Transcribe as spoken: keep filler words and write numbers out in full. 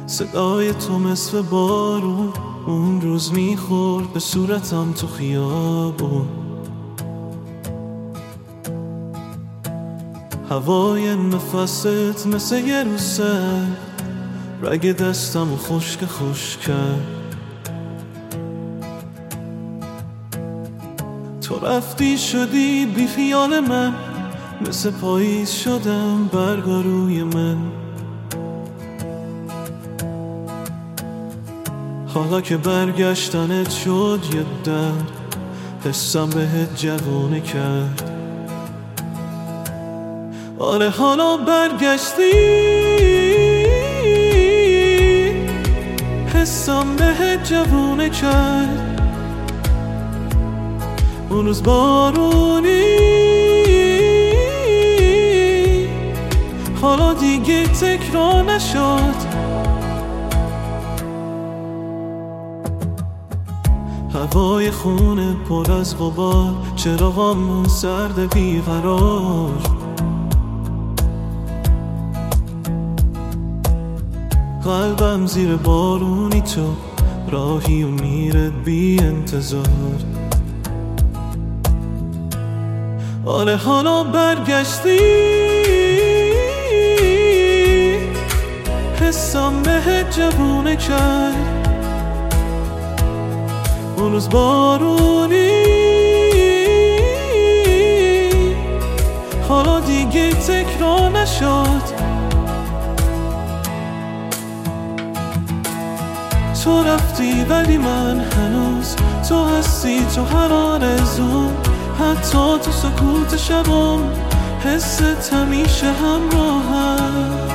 صدای تو مثل بارون اون روز میخورد به صورتم تو خیابون. هوای نفست مثل یه روسه رگ دستم و خشک خشک کرد. تو رفتی شدی بی خیال من، مثل پاییز شدم برگا روی من. حالا که برگشتنت شد یه درد، حسم بهت جوونه کرد. آره حالا برگشتی، حسم بهت جوونه کرد. اون روز بارونی حالا دیگه تکرار نشد. هوای خونه پر از غبار، چراغامون سرد بیقرار. قلبم زیر بارونی تو راهی و میره بی انتظار. آره حالا برگشتی، حسم بهت جوونه کرد. اون روز بارونی حالا دیگه تکرار نشد. تو رفتی ولی من هنوز تو هستی، تو هر آرزوم، حتی تو سکوت شبم حست همیشه همراهم.